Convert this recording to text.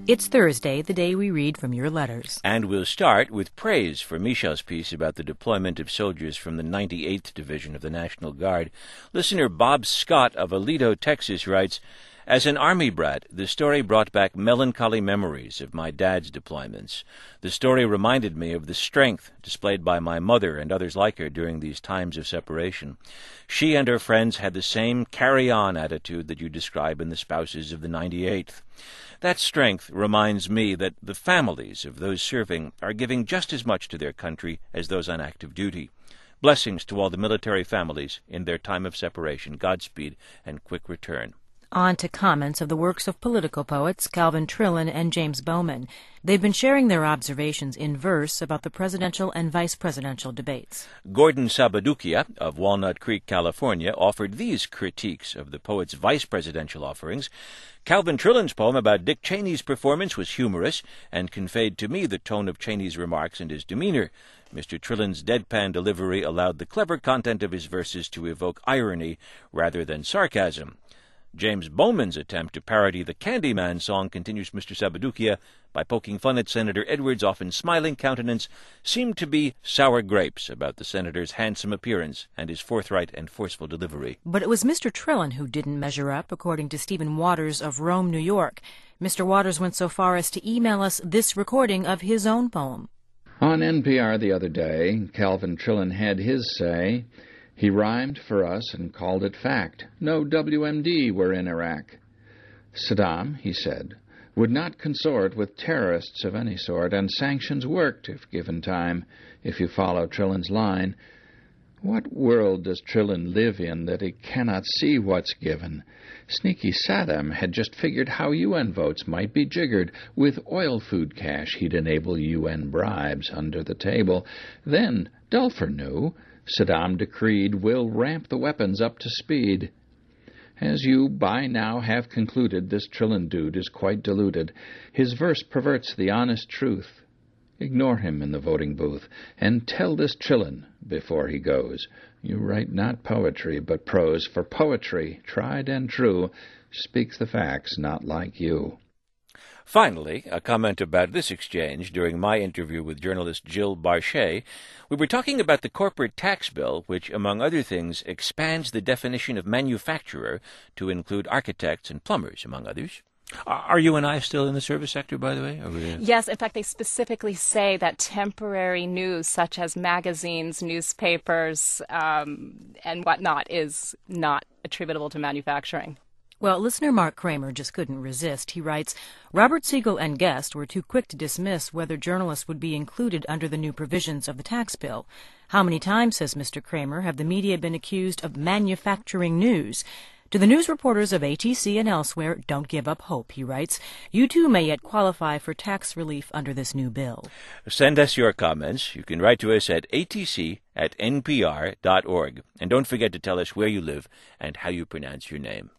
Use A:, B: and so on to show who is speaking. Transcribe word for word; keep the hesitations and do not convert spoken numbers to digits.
A: It's Thursday, the day we read from your letters.
B: And we'll start with praise for Michel's piece about the deployment of soldiers from the ninety-eighth Division of the National Guard. Listener Bob Scott of Aledo, Texas writes, "As an Army brat, the story brought back melancholy memories of my dad's deployments. The story reminded me of the strength displayed by my mother and others like her during these times of separation. She and her friends had the same carry-on attitude that you describe in the spouses of the ninety-eighth. That strength reminds me that the families of those serving are giving just as much to their country as those on active duty. Blessings to all the military families in their time of separation. Godspeed and quick return."
A: On to comments of the works of political poets Calvin Trillin and James Bowman. They've been sharing their observations in verse about the presidential and vice presidential debates.
B: Gordon Sabadukia of Walnut Creek, California, offered these critiques of the poet's vice presidential offerings. Calvin Trillin's poem about Dick Cheney's performance was humorous and conveyed to me the tone of Cheney's remarks and his demeanor. Mister Trillin's deadpan delivery allowed the clever content of his verses to evoke irony rather than sarcasm. James Bowman's attempt to parody the Candyman song, continues Mister Sabadukia, by poking fun at Senator Edwards' often smiling countenance, seemed to be sour grapes about the senator's handsome appearance and his forthright and forceful delivery.
A: But it was Mister Trillin who didn't measure up, according to Stephen Waters of Rome, New York. Mister Waters went so far as to email us this recording of his own poem.
C: On N P R the other day, Calvin Trillin had his say. He rhymed for us and called it fact. No W M D were in Iraq. Saddam, he said, would not consort with terrorists of any sort, and sanctions worked, if given time, if you follow Trillin's line. What world does Trillin live in that he cannot see what's given? Sneaky Saddam had just figured how U N votes might be jiggered. With oil food cash, he'd enable U N bribes under the table. Then, Dulfer knew, Saddam decreed, we'll ramp the weapons up to speed. As you by now have concluded, this Trillin dude is quite deluded. His verse perverts the honest truth. Ignore him in the voting booth, and tell this Trillin before he goes. You write not poetry, but prose, for poetry, tried and true, speaks the facts not like you.
B: Finally, a comment about this exchange during my interview with journalist Jill Barchet. We were talking about the corporate tax bill, which, among other things, expands the definition of manufacturer to include architects and plumbers, among others. Are you and I still in the service sector, by the way? Or we...
D: Yes, in fact, they specifically say that temporary news, such as magazines, newspapers, um, and whatnot, is not attributable to manufacturing.
A: Well, listener Mark Kramer just couldn't resist. He writes, Robert Siegel and Guest were too quick to dismiss whether journalists would be included under the new provisions of the tax bill. How many times, says Mister Kramer, have the media been accused of manufacturing news? To the news reporters of A T C and elsewhere, don't give up hope, he writes. You too may yet qualify for tax relief under this new bill.
B: Send us your comments. You can write to us at A T C at N P R dot org. And don't forget to tell us where you live and how you pronounce your name.